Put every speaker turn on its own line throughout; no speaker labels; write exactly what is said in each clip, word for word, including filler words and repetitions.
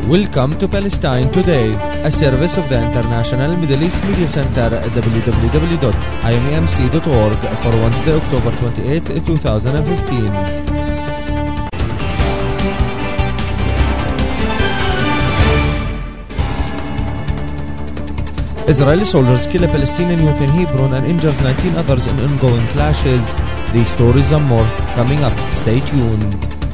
Welcome to Palestine Today, a service of the International Middle East Media Center at w w w dot i m e m c dot org for Wednesday, October twenty-eighth, twenty fifteen. Israeli soldiers kill a Palestinian youth in Hebron and injure nineteen others in ongoing clashes. These stories and more coming up. Stay tuned.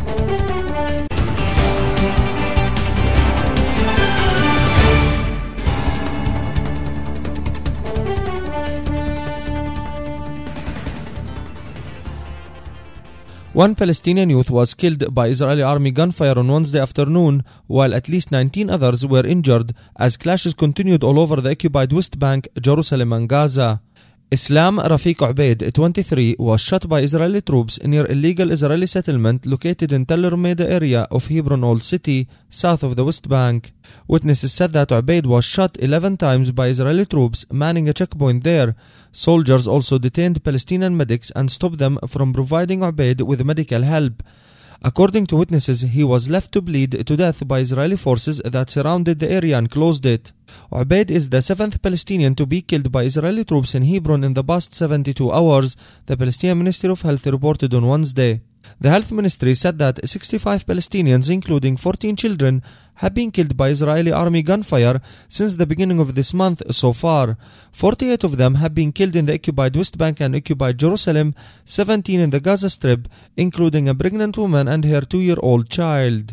One Palestinian youth was killed by Israeli army gunfire on Wednesday afternoon, while at least nineteen others were injured as clashes continued all over the occupied West Bank, Jerusalem and Gaza. Islam Rafiq Ubaid, twenty-three, was shot by Israeli troops near a illegal Israeli settlement located in Tel Rumeda area of Hebron Old City, south of the West Bank. Witnesses said that Ubaid was shot eleven times by Israeli troops manning a checkpoint there. Soldiers also detained Palestinian medics and stopped them from providing Ubaid with medical help. According to witnesses, he was left to bleed to death by Israeli forces that surrounded the area and closed it. Ubaid is the seventh Palestinian to be killed by Israeli troops in Hebron in the past seventy-two hours, the Palestinian Ministry of Health reported on Wednesday. The health ministry said that sixty-five Palestinians, including fourteen children, have been killed by Israeli army gunfire since the beginning of this month so far. forty-eight of them have been killed in the occupied West Bank and occupied Jerusalem, seventeen in the Gaza Strip, including a pregnant woman and her two-year-old child.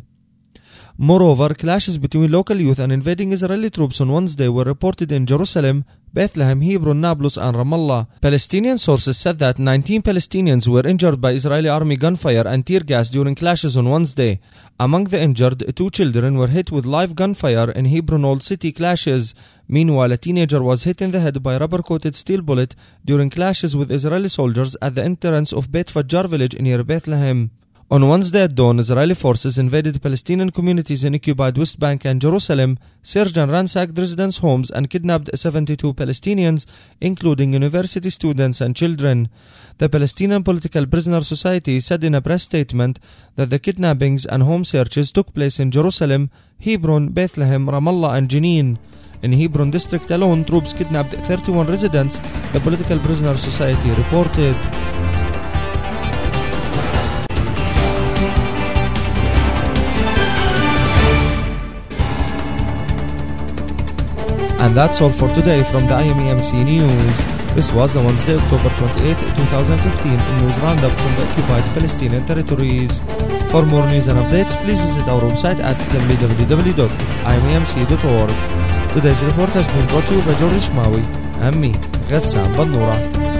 Moreover, clashes between local youth and invading Israeli troops on Wednesday were reported in Jerusalem, Bethlehem, Hebron, Nablus and Ramallah. Palestinian sources said that nineteen Palestinians were injured by Israeli army gunfire and tear gas during clashes on Wednesday. Among the injured, two children were hit with live gunfire in Hebron Old City clashes. Meanwhile, a teenager was hit in the head by a rubber-coated steel bullet during clashes with Israeli soldiers at the entrance of Beit Fajjar village near Bethlehem. On Wednesday at dawn, Israeli forces invaded Palestinian communities in occupied West Bank and Jerusalem, searched and ransacked residents' homes and kidnapped seventy-two Palestinians, including university students and children. The Palestinian Political Prisoner Society said in a press statement that the kidnappings and home searches took place in Jerusalem, Hebron, Bethlehem, Ramallah and Jenin. In Hebron district alone, troops kidnapped thirty-one residents, the Political Prisoner Society reported. And that's all for today from the I M E M C News. This was the Wednesday, October twenty-eighth, twenty fifteen news roundup from the occupied Palestinian territories. For more news and updates, please visit our website at w w w dot i m e m c dot org. Today's report has been brought to you by George Ishmawi and me, Ghassan Bannura.